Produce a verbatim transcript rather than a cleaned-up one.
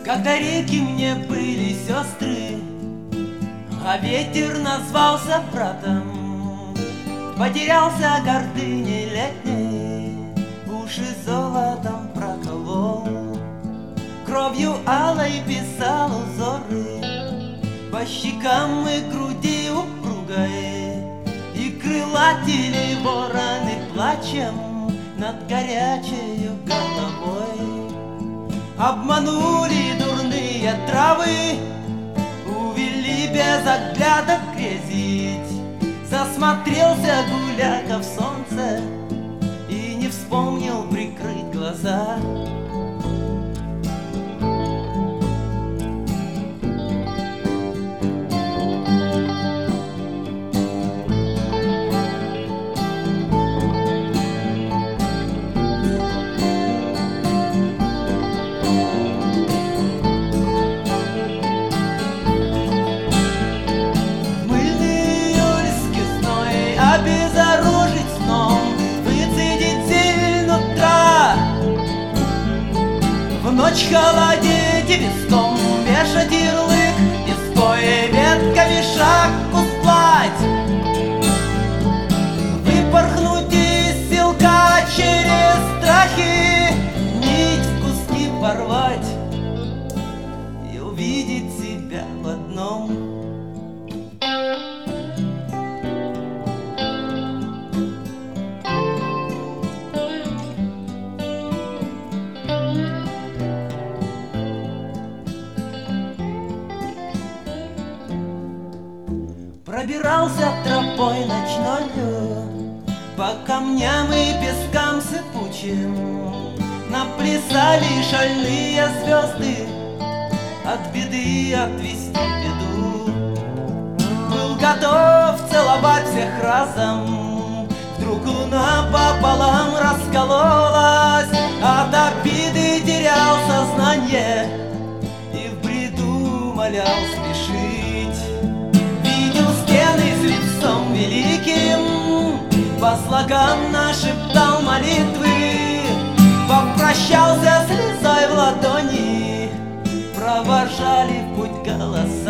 Когда реки мне были сестры, а ветер назвался братом, потерялся гордыней летней, уши золотом проколол, кровью алой писал узоры по щекам и груди упругой, и крылатели вороны плачем над горячей головой. Обманули дурные травы, увели без огляда грезить. Засмотрелся гуляка в солнце и не вспомнил прикрыть глаза. Обезоружить сном, выцедить зелень утра, в ночь холодеть и виском вешать ярлык, изгоя ветками шаг устлать, выпорхнуть из селка через страхи, нить в куски порвать и увидеть себя в одном. Пробирался тропой ночною по камням и пескам сыпучим, наплясали шальные звезды от беды отвести беду. Был готов целовать всех разом, вдруг луна пополам раскололась, от обиды терял сознание и в бреду молял спешить. Видел стены с лицом великим, по слогам нашептал молитвы, попрощался слезой в ладони, провожали в путь голоса.